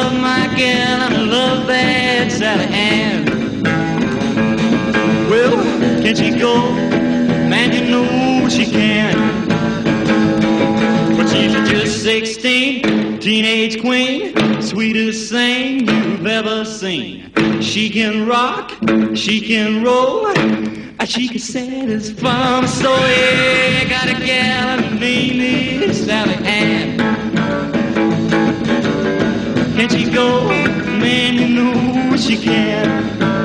love my gal and I love that Sally Ann. Well, can she go? Man, you know she can. But she's just 16, teenage queen, sweetest thing you've ever seen. She can rock, she can roll, she can satisfy my soul. Yeah, I got a gal, her name is Sally Ann. Can she go? Man, you know she can.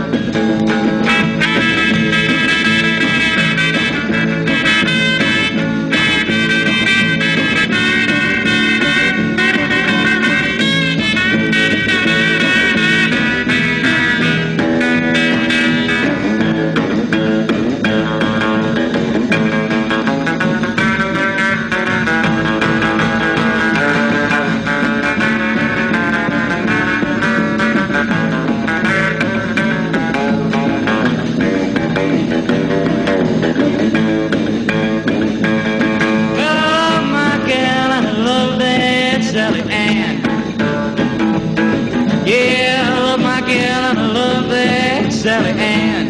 Sally Ann. Yeah, I love my gal and I love that Sally Ann.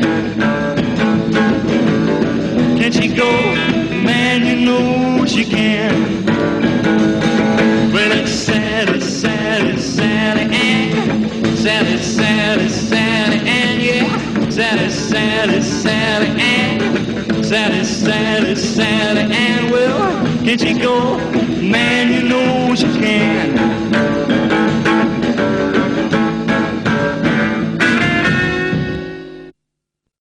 Can she go? Man, you know she can. Well, it's Sally, Sally, Sally Ann. Sally, Sally, Sally Ann, yeah. Sally, Sally, Sally Ann. Sally, Sally, Sally Ann. Well, can she go? Man, you know